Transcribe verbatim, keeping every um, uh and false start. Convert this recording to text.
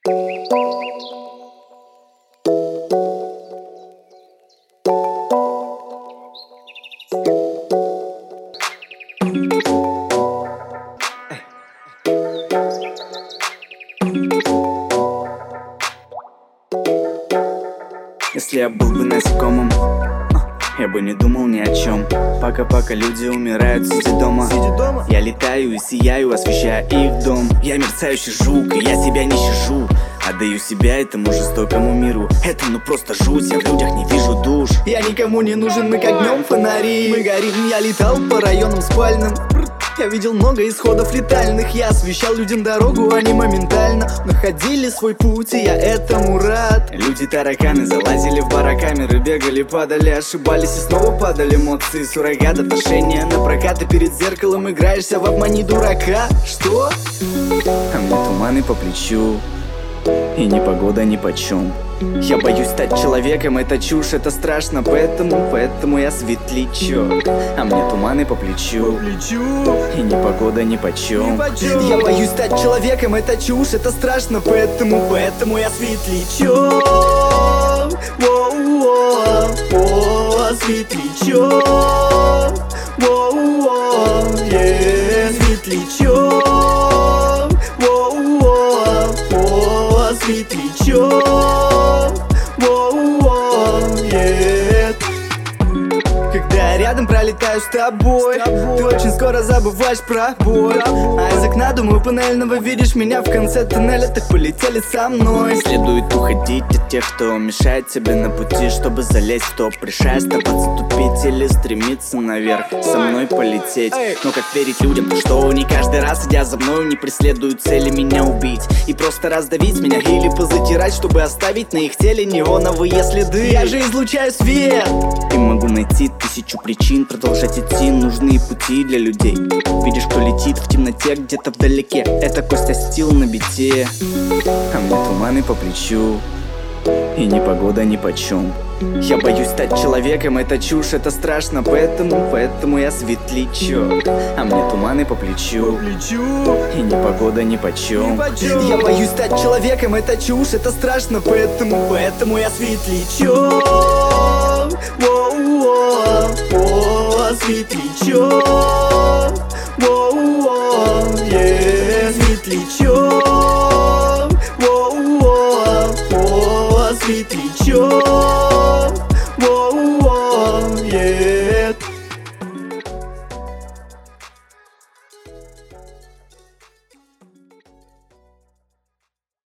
Если я был бы насекомым, я бы не думал ни о чем. Пока-пока люди умирают, сидя дома. Я летаю и сияю, освещая их дом. Я мерцающий жук, и я себя не щажу. Отдаю себя этому жестокому миру. Это ну просто жуть, я в людях не вижу душ. Я никому не нужен, мы как днем фонари. Мы горим, я летал по районам спальным. Я видел много исходов летальных. Я освещал людям дорогу, они моментально находили свой путь, и я этому рад. Люди-тараканы залазили в барокамеры, бегали, падали, ошибались и снова падали. Эмоции, суррогат, отношения на прокат. И перед зеркалом играешься в обмани дурака. Что? А мне туманы по плечу, и ни погода ни почем. Я боюсь стать человеком, это чушь, это страшно, поэтому, поэтому я светлячок. А мне туманы по плечу, и ни погода ни почем. Я боюсь стать человеком, это чушь, это страшно, поэтому, поэтому я светлячок. Воу-воу, светлячок. Воу-воу, светлячок. Воу-воу, светлячок. Когда рядом пролетаю с тобой, с тобой, ты очень скоро забываешь про боль. А из окна, думаю, панельного видишь меня в конце тоннеля. Так полетели со мной. Следует уходить от тех, кто мешает тебе на пути, чтобы залезть в топ. Решай оставаться, тупить или стремиться наверх, со мной полететь. Но как верить людям, что не каждый раз, идя за мной, не преследуют цели меня убить и просто раздавить меня или позатирать, чтобы оставить на их теле неоновые следы. Я же излучаю свет и могу найти тысячу причин продолжать идти нужные пути для людей. Видишь, кто летит в темноте где-то вдалеке, это Костя Стил на бите. А мне туманы по плечу, и ни погода ни почем. Я боюсь стать человеком, это чушь, это страшно, поэтому, поэтому я светлячок. А мне туманы по плечу, и ни погода ни почем. Я боюсь стать человеком, это чушь, это страшно, поэтому, поэтому я светлячок. Воу-воу, светлячок. Воу-воу, светлячок. Воу-воу, светлячок.